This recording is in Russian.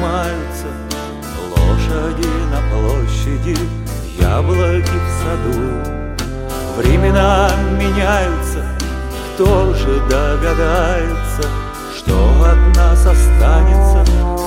поднимаются лошади на площади, яблоки в саду. Времена меняются, кто же догадается, что от нас останется